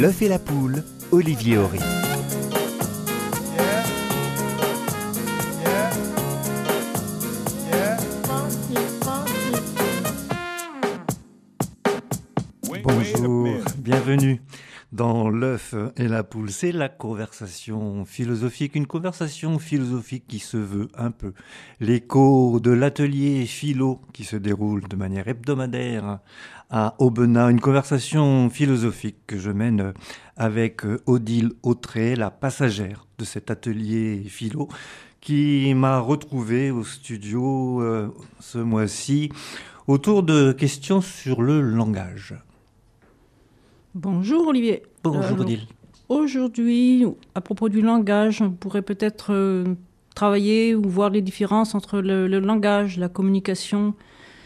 L'œuf et la poule, Olivier Horry. Bonjour, bienvenue dans l'œuf et la poule. C'est la conversation philosophique, une conversation philosophique qui se veut un peu l'écho de l'atelier philo qui se déroule de manière hebdomadaire à Aubenas. Une conversation philosophique que je mène avec Odile Autré, la passagère de cet atelier philo, qui m'a retrouvé au studio ce mois-ci autour de questions sur le langage. Bonjour Olivier. Bonjour Odile. Aujourd'hui, à propos du langage, on pourrait peut-être travailler ou voir les différences entre le langage, la communication,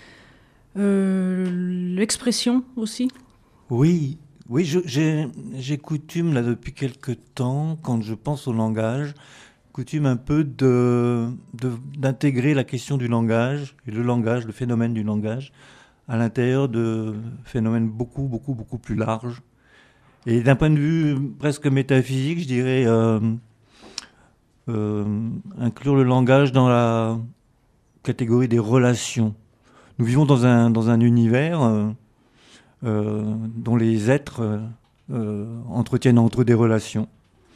l'expression aussi. Oui, j'ai coutume là depuis quelque temps, quand je pense au langage, coutume un peu d'intégrer la question du langage et le langage, le phénomène du langage, à l'intérieur de phénomènes beaucoup plus larges. Et d'un point de vue presque métaphysique, je dirais inclure le langage dans la catégorie des relations. Nous vivons dans un univers dont les êtres entretiennent entre eux des relations.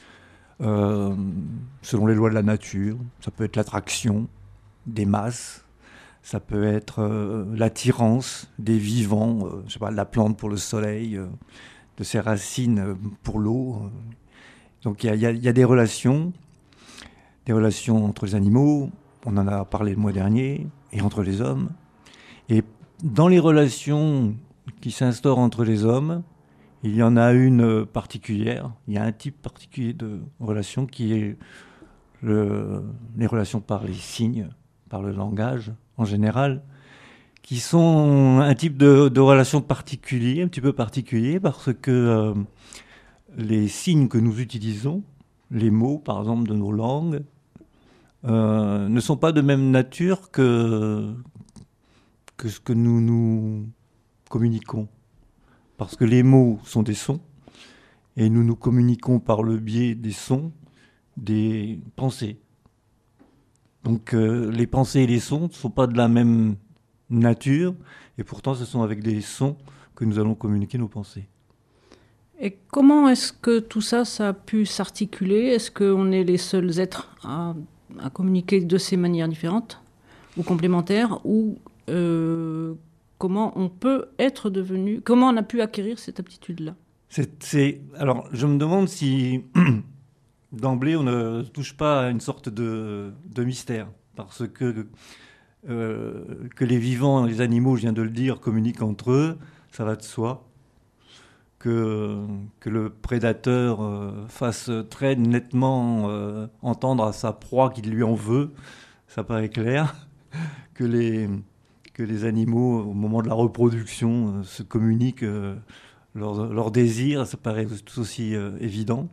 Selon les lois de la nature, ça peut être l'attraction des masses, ça peut être l'attirance des vivants, je sais pas, la plante pour le soleil, de ses racines pour l'eau. Donc il y a des relations entre les animaux, on en a parlé le mois dernier, et entre les hommes. Et dans les relations qui s'instaurent entre les hommes, il y en a une particulière, il y a un type particulier de relation qui est les relations par les signes, par le langage en général, qui sont un type de relation particulier, un petit peu particulier, parce que les signes que nous utilisons, les mots par exemple de nos langues, ne sont pas de même nature que ce que nous communiquons. Parce que les mots sont des sons, et nous communiquons par le biais des sons, des pensées. Donc les pensées et les sons ne sont pas de la même nature, et pourtant ce sont avec des sons que nous allons communiquer nos pensées. Et comment est-ce que tout ça a pu s'articuler ? Est-ce qu'on est les seuls êtres à communiquer de ces manières différentes ou complémentaires ? Ou comment on peut être devenu... Comment on a pu acquérir cette aptitude-là ? Alors, je me demande si... D'emblée, on ne touche pas à une sorte de mystère, parce que les vivants, les animaux, je viens de le dire, communiquent entre eux, ça va de soi. Que le prédateur fasse très nettement entendre à sa proie qu'il lui en veut, ça paraît clair. Que les animaux, au moment de la reproduction, se communiquent leurs désirs, ça paraît tout aussi évident.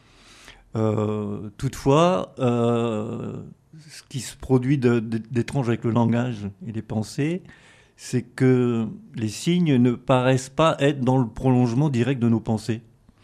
Toutefois, ce qui se produit d'étrange avec le langage et les pensées, c'est que les signes ne paraissent pas être dans le prolongement direct de nos pensées.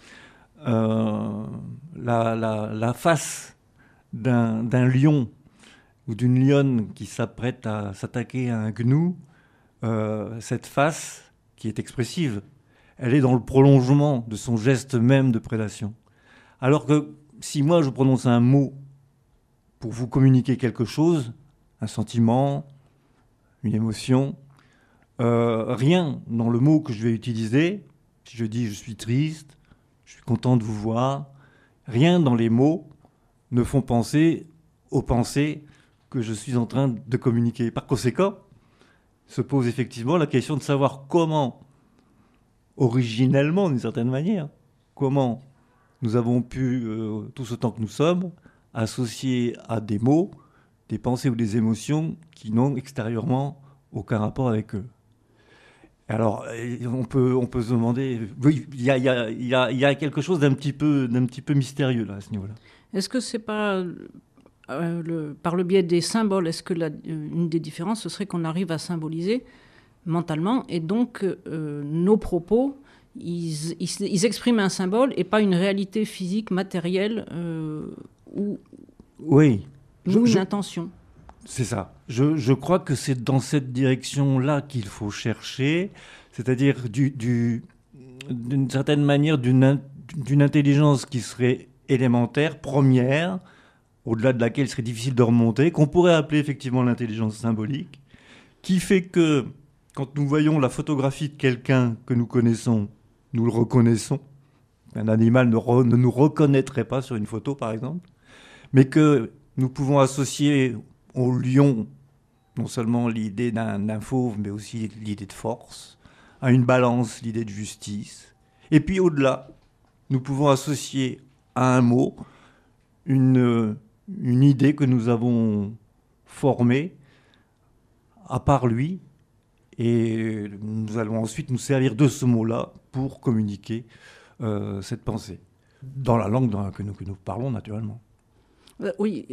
La face d'un lion ou d'une lionne qui s'apprête à s'attaquer à un gnou, cette face qui est expressive, elle est dans le prolongement de son geste même de prédation. Alors que si moi je prononce un mot pour vous communiquer quelque chose, un sentiment, une émotion, rien dans le mot que je vais utiliser, si je dis je suis triste, je suis content de vous voir, rien dans les mots ne font penser aux pensées que je suis en train de communiquer. Par conséquent, se pose effectivement la question de savoir comment, originellement d'une certaine manière, comment nous avons pu, tout ce temps que nous sommes, associer à des mots, des pensées ou des émotions qui n'ont extérieurement aucun rapport avec eux. Alors, on peut se demander... Oui, il y a quelque chose d'un petit peu mystérieux là, à ce niveau-là. Est-ce que c'est pas par le biais des symboles, est-ce que une des différences, ce serait qu'on arrive à symboliser mentalement, et donc nos propos, ils expriment un symbole et pas une réalité physique, matérielle ou Oui, une intention. c'est ça. Je crois que c'est dans cette direction-là qu'il faut chercher, c'est-à-dire d'une certaine manière d'une intelligence qui serait élémentaire, première, au-delà de laquelle il serait difficile de remonter, qu'on pourrait appeler effectivement l'intelligence symbolique, qui fait que quand nous voyons la photographie de quelqu'un que nous connaissons, nous le reconnaissons. Un animal ne nous reconnaîtrait pas sur une photo, par exemple, mais que nous pouvons associer au lion non seulement l'idée d'un fauve, mais aussi l'idée de force, à une balance, l'idée de justice. Et puis au-delà, nous pouvons associer à un mot une idée que nous avons formée à part lui, et nous allons ensuite nous servir de ce mot-là pour communiquer cette pensée, dans la langue que nous parlons naturellement. Oui,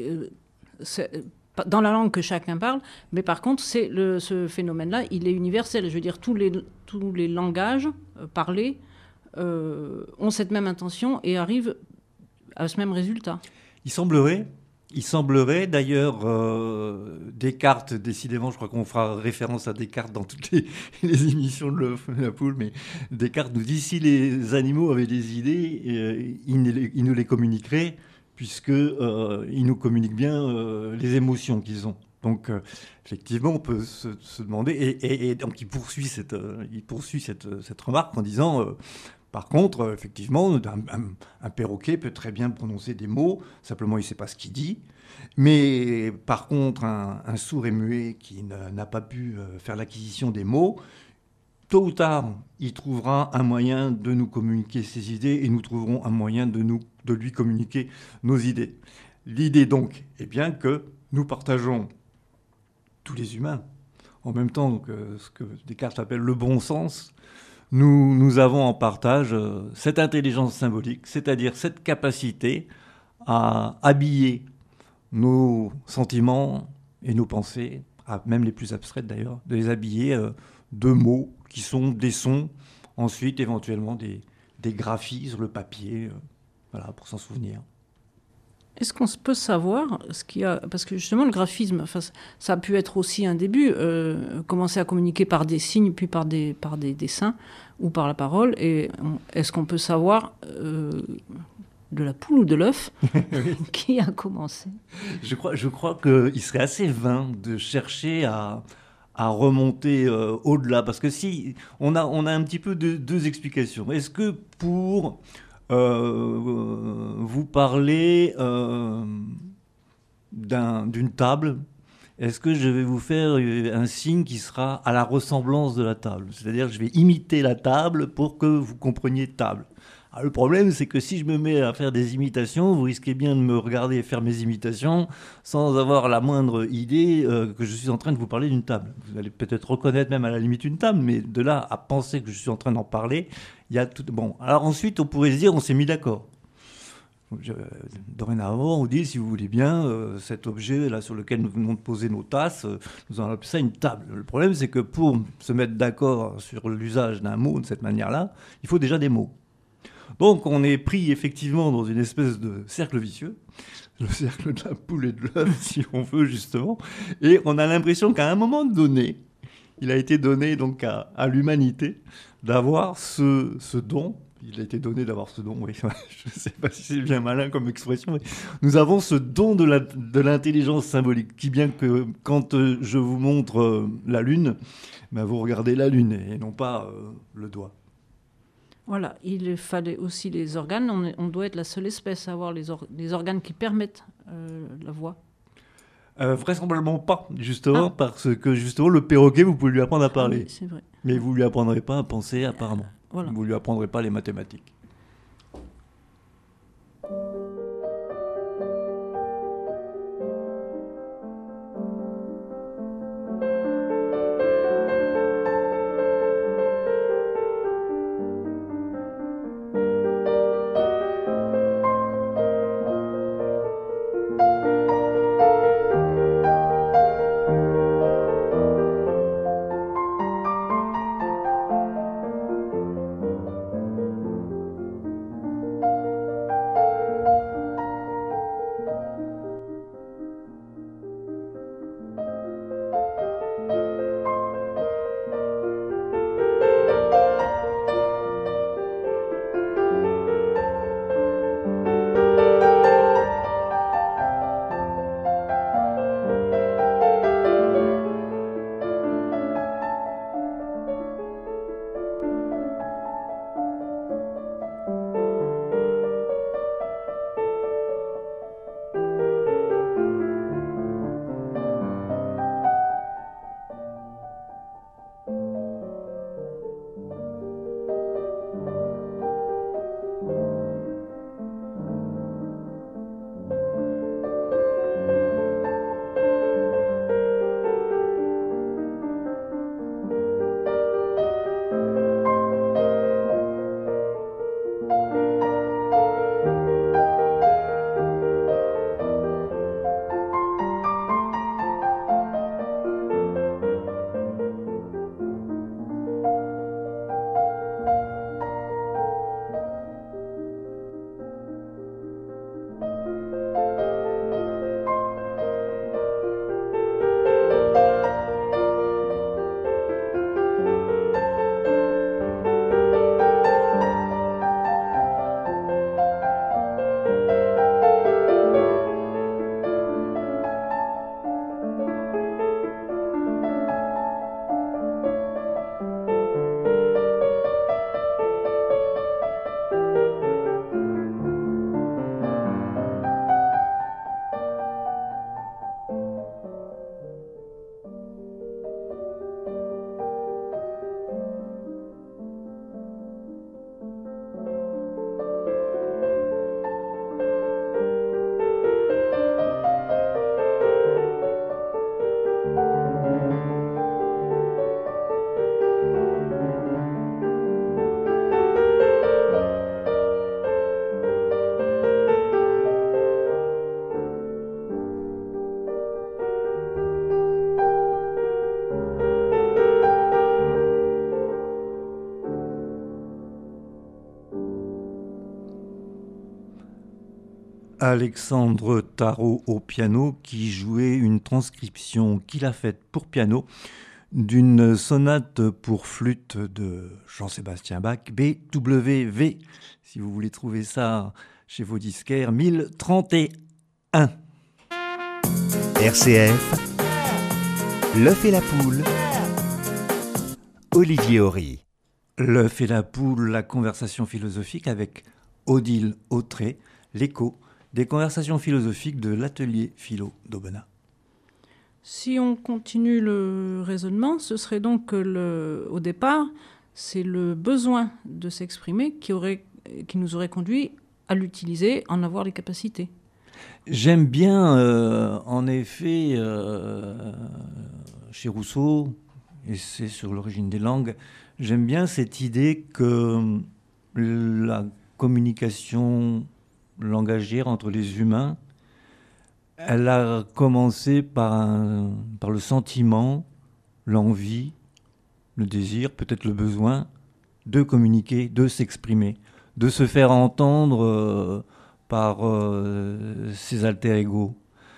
dans la langue que chacun parle, mais par contre, ce phénomène-là, il est universel. Je veux dire, tous les langages parlés ont cette même intention et arrivent à ce même résultat. Il semblerait d'ailleurs, Descartes, décidément, je crois qu'on fera référence à Descartes dans toutes les émissions de l'œuf et la poule, mais Descartes nous dit si les animaux avaient des idées, ils nous les communiqueraient, puisqu'ils nous communiquent bien les émotions qu'ils ont. Donc, effectivement, on peut se demander, et donc il poursuit cette remarque en disant par contre, effectivement, un perroquet peut très bien prononcer des mots, simplement il ne sait pas ce qu'il dit. Mais par contre, un sourd et muet qui n'a pas pu faire l'acquisition des mots, tôt ou tard, il trouvera un moyen de nous communiquer ses idées et nous trouverons un moyen de lui communiquer nos idées. L'idée donc est bien que nous partageons, tous les humains, en même temps que ce que Descartes appelle le bon sens, nous avons en partage cette intelligence symbolique, c'est-à-dire cette capacité à habiller nos sentiments et nos pensées, même les plus abstraites d'ailleurs, de les habiller de mots qui sont des sons, ensuite éventuellement des graphies sur le papier, voilà, pour s'en souvenir. Est-ce qu'on peut savoir ce qu'il y a, parce que justement le graphisme, ça a pu être aussi un début, commencer à communiquer par des signes, puis par des dessins ou par la parole. Et est-ce qu'on peut savoir de la poule ou de l'œuf qui a commencé? Je crois qu'il serait assez vain de chercher à remonter au-delà, parce que si on a un petit peu deux explications. Est-ce que pour vous parler d'une table, est-ce que je vais vous faire un signe qui sera à la ressemblance de la table? C'est-à-dire que je vais imiter la table pour que vous compreniez table. Alors, le problème, c'est que si je me mets à faire des imitations, vous risquez bien de me regarder faire mes imitations sans avoir la moindre idée que je suis en train de vous parler d'une table. Vous allez peut-être reconnaître même à la limite une table, mais de là à penser que je suis en train d'en parler, il y a tout. Bon, alors ensuite, on pourrait se dire, on s'est mis d'accord. Dorénavant, on dit, si vous voulez bien, cet objet là sur lequel nous venons de poser nos tasses, nous allons appeler ça une table. Le problème, c'est que pour se mettre d'accord sur l'usage d'un mot de cette manière-là, il faut déjà des mots. Donc on est pris effectivement dans une espèce de cercle vicieux, le cercle de la poule et de l'œuf, si on veut justement, et on a l'impression qu'à un moment donné, il a été donné donc à l'humanité d'avoir ce don. Il a été donné d'avoir ce don, oui. Je ne sais pas si c'est bien malin comme expression, mais nous avons ce don de l'intelligence symbolique, qui bien que quand je vous montre la Lune, ben vous regardez la Lune et non pas le doigt. Voilà, il fallait aussi les organes. On doit être la seule espèce à avoir les organes qui permettent la voix. Vraisemblablement pas, justement, parce que justement, le perroquet, vous pouvez lui apprendre à parler. Ah oui, c'est vrai. Mais vous lui apprendrez pas à penser, apparemment. Voilà. Vous lui apprendrez pas les mathématiques. Alexandre Tarot au piano, qui jouait une transcription qu'il a faite pour piano d'une sonate pour flûte de Jean-Sébastien Bach, BWV, si vous voulez trouver ça chez vos disquaires, 1031. RCF, l'œuf et la poule, Olivier Horry. L'œuf et la poule, la conversation philosophique avec Odile Autré, l'écho des conversations philosophiques de l'atelier philo d'Aubenas. Si on continue le raisonnement, ce serait donc que au départ, c'est le besoin de s'exprimer qui nous aurait conduit à l'utiliser, en avoir les capacités. J'aime bien, en effet, chez Rousseau, et c'est sur l'origine des langues, j'aime bien cette idée que la communication langagière entre les humains, elle a commencé par le sentiment, l'envie, le désir, peut-être le besoin de communiquer, de s'exprimer, de se faire entendre par ses alter ego.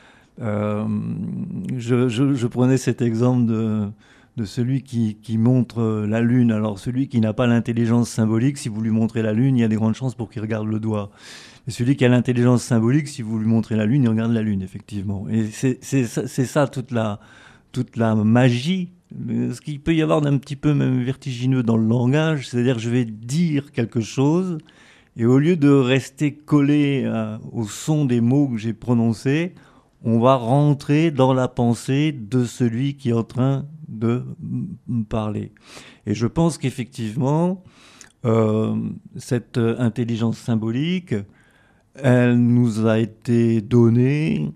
Je prenais cet exemple de celui qui montre la lune. Alors celui qui n'a pas l'intelligence symbolique, si vous lui montrez la lune, il y a des grandes chances pour qu'il regarde le doigt. Et celui qui a l'intelligence symbolique, si vous lui montrez la lune, il regarde la lune, effectivement. Et c'est ça toute la magie, ce qu'il peut y avoir d'un petit peu même vertigineux dans le langage, c'est-à-dire je vais dire quelque chose, et au lieu de rester collé au son des mots que j'ai prononcés, on va rentrer dans la pensée de celui qui est en train de me parler. Et je pense qu'effectivement, cette intelligence symbolique, elle nous a été donnée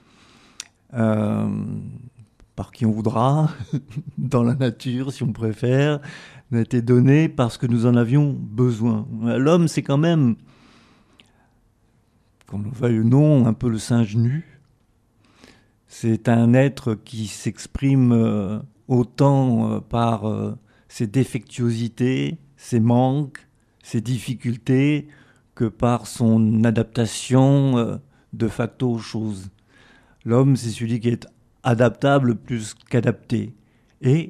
par qui on voudra, dans la nature si on préfère, elle a été donnée parce que nous en avions besoin. L'homme, c'est quand même, qu'on le veuille ou non, un peu le singe nu. C'est un être qui s'exprime autant par ses défectuosités, ses manques, ses difficultés, que par son adaptation de facto aux choses. L'homme, c'est celui qui est adaptable plus qu'adapté. Et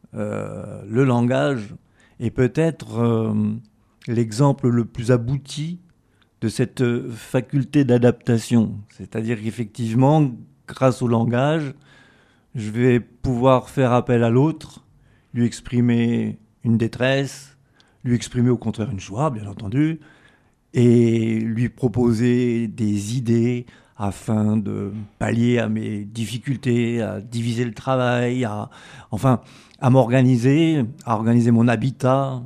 le langage est peut-être l'exemple le plus abouti de cette faculté d'adaptation. C'est-à-dire qu'effectivement, grâce au langage, je vais pouvoir faire appel à l'autre, lui exprimer une détresse, lui exprimer au contraire une joie, bien entendu, et lui proposer des idées afin de pallier à mes difficultés, à diviser le travail, à m'organiser, à organiser mon habitat,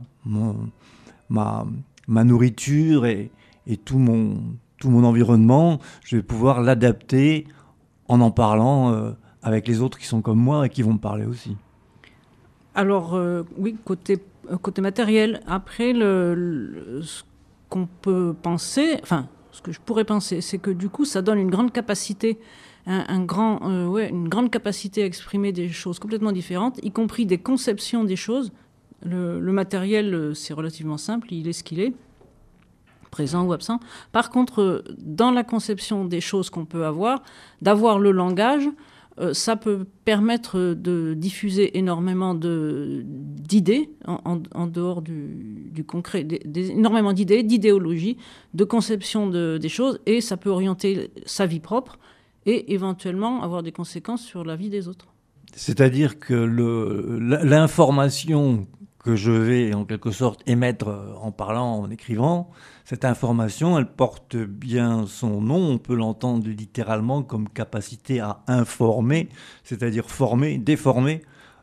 ma nourriture et tout mon environnement. Je vais pouvoir l'adapter en parlant avec les autres qui sont comme moi et qui vont me parler aussi. Alors, oui, côté matériel. Après, ce qu'on peut penser, enfin, ce que je pourrais penser, c'est que du coup, ça donne une grande capacité, une grande capacité à exprimer des choses complètement différentes, y compris des conceptions des choses. Le matériel, c'est relativement simple, il est ce qu'il est, présent ou absent. Par contre, dans la conception des choses qu'on peut avoir, d'avoir le langage, ça peut permettre de diffuser énormément d'idées en dehors du concret, énormément d'idées, d'idéologies, de conception des choses, et ça peut orienter sa vie propre et éventuellement avoir des conséquences sur la vie des autres. C'est-à-dire que l'information que je vais en quelque sorte émettre en parlant, en écrivant, cette information, elle porte bien son nom, on peut l'entendre littéralement comme capacité à informer, c'est-à-dire former, déformer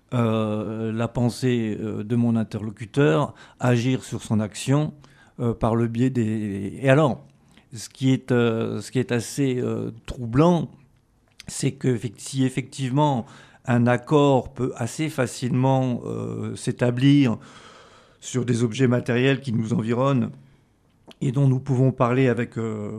la pensée de mon interlocuteur, agir sur son action par le biais des... Et alors, ce qui est assez troublant, c'est que si effectivement un accord peut assez facilement s'établir sur des objets matériels qui nous environnent et dont nous pouvons parler avec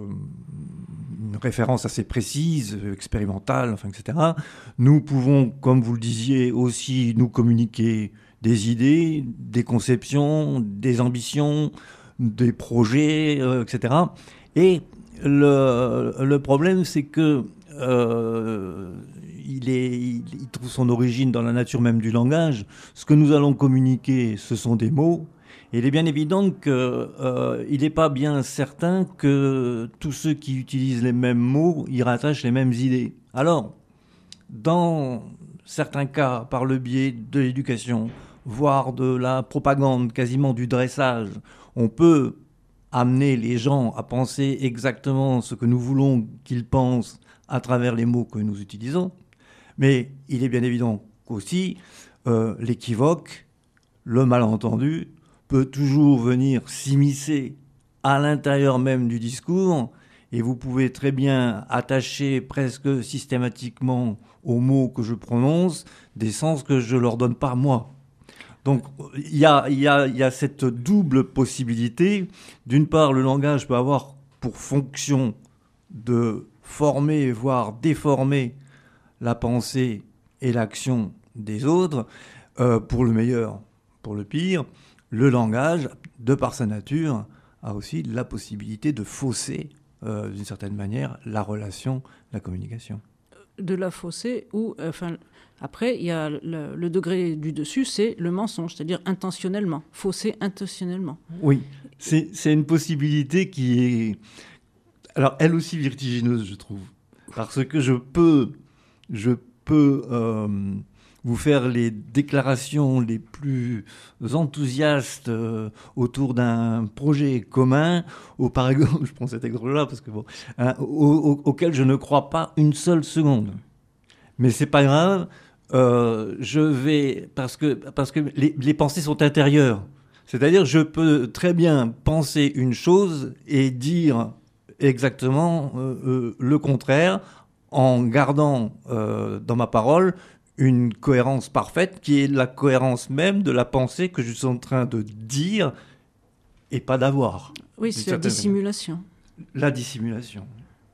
une référence assez précise, expérimentale, etc. Nous pouvons, comme vous le disiez, aussi nous communiquer des idées, des conceptions, des ambitions, des projets, etc. Et le problème, c'est que il trouve son origine dans la nature même du langage. Ce que nous allons communiquer, ce sont des mots. Et il est bien évident qu'il n'est pas bien certain que tous ceux qui utilisent les mêmes mots y rattachent les mêmes idées. Alors, dans certains cas, par le biais de l'éducation, voire de la propagande, quasiment du dressage, on peut amener les gens à penser exactement ce que nous voulons qu'ils pensent à travers les mots que nous utilisons. Mais il est bien évident qu'aussi, l'équivoque, le malentendu, peut toujours venir s'immiscer à l'intérieur même du discours, et vous pouvez très bien attacher presque systématiquement aux mots que je prononce des sens que je ne leur donne pas moi. Donc il y a cette double possibilité. D'une part, le langage peut avoir pour fonction de former, voire déformer la pensée et l'action des autres, pour le meilleur, pour le pire. Le langage, de par sa nature, a aussi la possibilité de fausser, d'une certaine manière, la relation, la communication. De la fausser ou... après, il y a le degré du dessus, c'est le mensonge, c'est-à-dire intentionnellement, fausser intentionnellement. Oui, c'est une possibilité qui est... Alors, elle aussi vertigineuse, je trouve. Parce que je peux vous faire les déclarations les plus enthousiastes autour d'un projet commun, ou par exemple, je prends cet exemple-là parce que bon, auquel je ne crois pas une seule seconde. Mais c'est pas grave, je vais parce que les pensées sont intérieures. C'est-à-dire, je peux très bien penser une chose et dire exactement le contraire, en gardant dans ma parole une cohérence parfaite qui est la cohérence même de la pensée que je suis en train de dire et pas d'avoir. Oui, c'est la dissimulation. La dissimulation.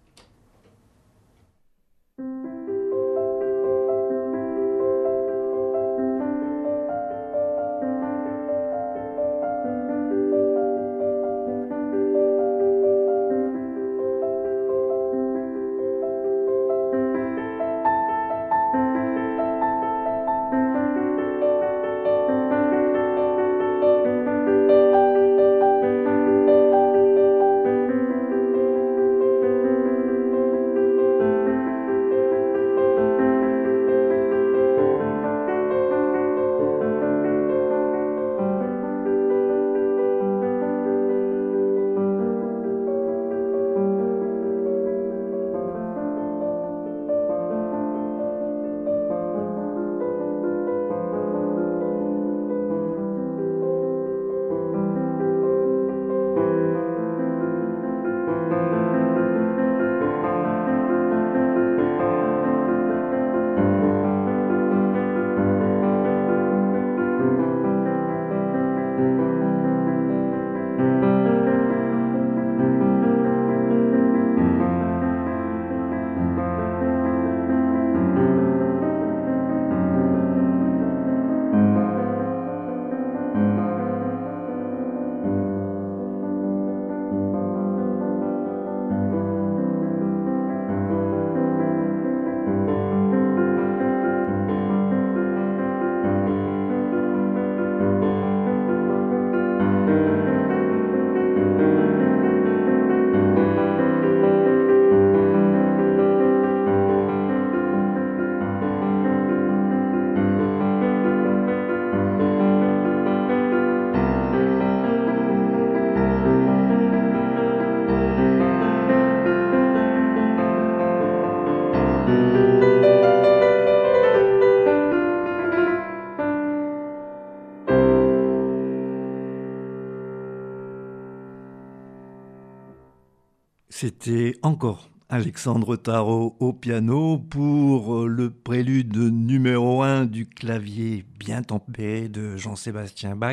C'était encore Alexandre Tarot au piano pour le prélude numéro 1 du clavier bien tempéré de Jean-Sébastien Bach,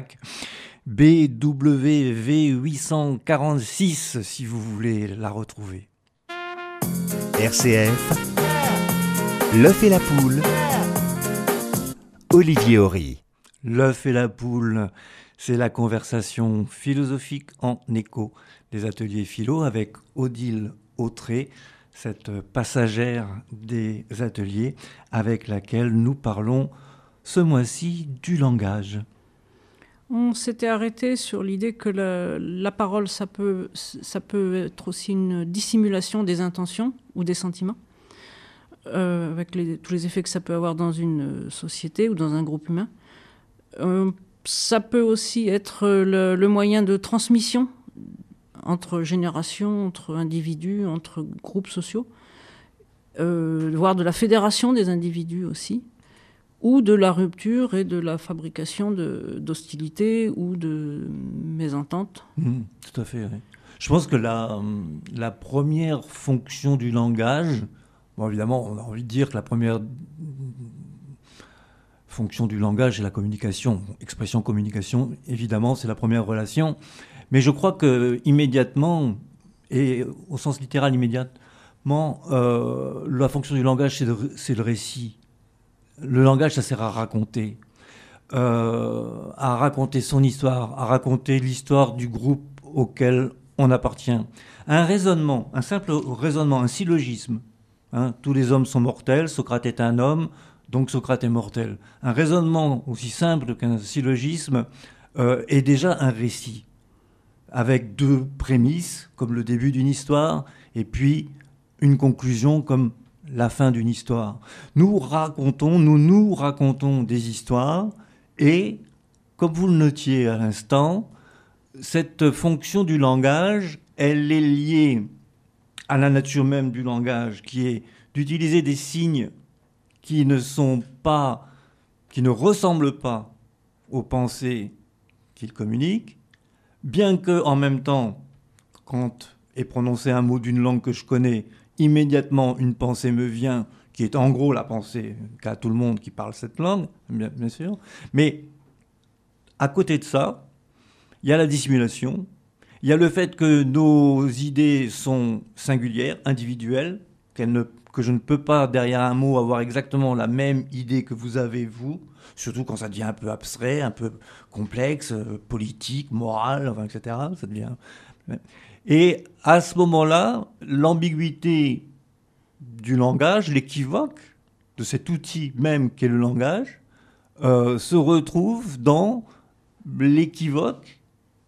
BWV 846 si vous voulez la retrouver. RCF, l'œuf et la poule, Olivier Horry. L'œuf et la poule, c'est la conversation philosophique en écho des ateliers philo avec Odile Autré, cette passagère des ateliers avec laquelle nous parlons ce mois-ci du langage. On s'était arrêté sur l'idée que la parole, ça peut être aussi une dissimulation des intentions ou des sentiments, avec tous les effets que ça peut avoir dans une société ou dans un groupe humain. Ça peut aussi être le moyen de transmission entre générations, entre individus, entre groupes sociaux, voire de la fédération des individus aussi, ou de la rupture et de la fabrication d'hostilités ou de mésententes. Tout à fait, oui. Je pense que la première fonction du langage, bon, évidemment, on a envie de dire que la première fonction du langage est la communication. Expression-communication, évidemment, c'est la première relation. Mais je crois que immédiatement, et au sens littéral immédiatement, la fonction du langage, c'est le récit. Le langage, ça sert à raconter son histoire, à raconter l'histoire du groupe auquel on appartient. Un simple raisonnement, un syllogisme. Tous les hommes sont mortels, Socrate est un homme, donc Socrate est mortel. Un raisonnement aussi simple qu'un syllogisme est déjà un récit, avec deux prémices, comme le début d'une histoire, et puis une conclusion comme la fin d'une histoire. Nous nous racontons des histoires, et, comme vous le notiez à l'instant, cette fonction du langage, elle est liée à la nature même du langage, qui est d'utiliser des signes qui ne ressemblent pas aux pensées qu'il communique, bien que, en même temps, quand est prononcé un mot d'une langue que je connais, immédiatement une pensée me vient, qui est en gros la pensée qu'a tout le monde qui parle cette langue, bien sûr. Mais à côté de ça, il y a la dissimulation, il y a le fait que nos idées sont singulières, individuelles, que je ne peux pas, derrière un mot, avoir exactement la même idée que vous avez, vous, surtout quand ça devient un peu abstrait, un peu complexe, politique, moral, enfin, etc. Ça devient... Et à ce moment-là, l'ambiguïté du langage, l'équivoque de cet outil même qu'est le langage, se retrouve dans l'équivoque,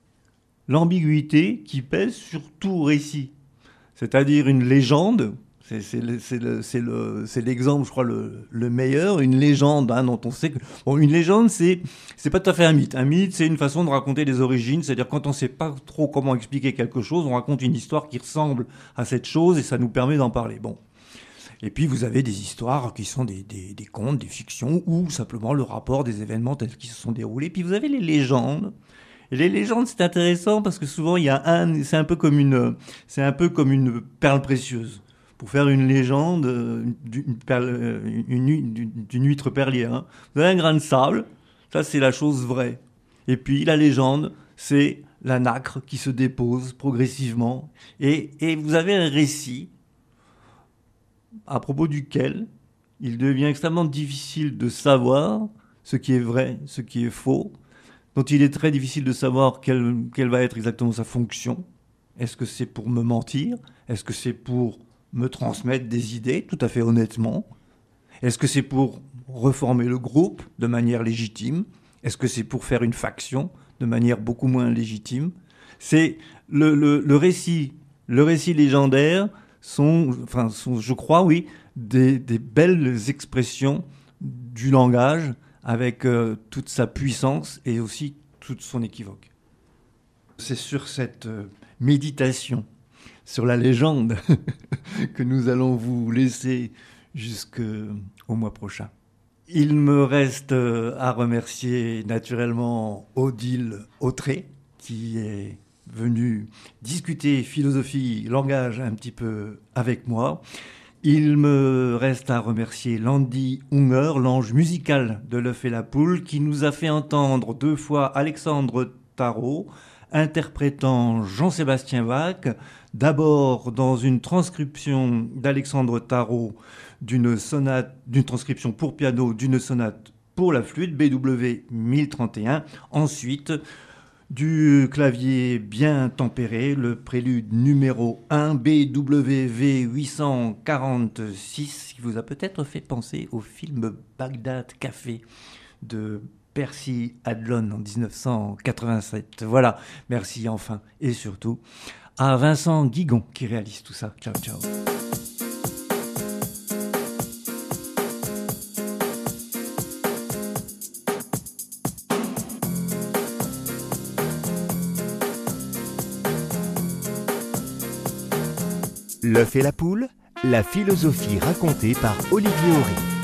l'ambiguïté qui pèse sur tout récit. C'est-à-dire une légende, c'est l'exemple, je crois, le meilleur, une légende dont on sait que... Bon, une légende, c'est pas tout à fait un mythe. Un mythe, c'est une façon de raconter des origines, c'est-à-dire quand on ne sait pas trop comment expliquer quelque chose, on raconte une histoire qui ressemble à cette chose et ça nous permet d'en parler. Bon. Et puis vous avez des histoires qui sont des contes, des fictions, ou simplement le rapport des événements tels qu'ils se sont déroulés. Puis vous avez les légendes. Et les légendes, c'est intéressant parce que souvent, c'est un peu comme une perle précieuse. Pour faire une légende d'une huître perlière, hein. Vous avez un grain de sable, ça c'est la chose vraie. Et puis la légende, c'est la nacre qui se dépose progressivement. Et vous avez un récit à propos duquel il devient extrêmement difficile de savoir ce qui est vrai, ce qui est faux, dont il est très difficile de savoir quelle va être exactement sa fonction. Est-ce que c'est pour me mentir? Est-ce que c'est pour me transmettre des idées, tout à fait honnêtement? Est-ce que c'est pour reformer le groupe de manière légitime? Est-ce que c'est pour faire une faction de manière beaucoup moins légitime? C'est le récit légendaire sont, je crois, oui, des belles expressions du langage avec toute sa puissance et aussi toute son équivoque. C'est sur cette méditation sur la légende que nous allons vous laisser jusqu'au mois prochain. Il me reste à remercier naturellement Odile Autré, qui est venue discuter philosophie, langage un petit peu avec moi. Il me reste à remercier Landy Unger, l'ange musical de L'œuf et la poule, qui nous a fait entendre 2 fois Alexandre Tarot, interprétant Jean-Sébastien Bach, d'abord dans une transcription d'Alexandre Tarot d'une transcription pour piano d'une sonate pour la flûte, BW 1031, ensuite Du clavier bien tempéré, le prélude numéro 1 BWV 846 qui vous a peut-être fait penser au film Bagdad Café de Percy Adlon en 1987. Voilà, merci enfin et surtout à Vincent Guigon qui réalise tout ça. Ciao, ciao. L'œuf et la poule, la philosophie racontée par Olivier Horry.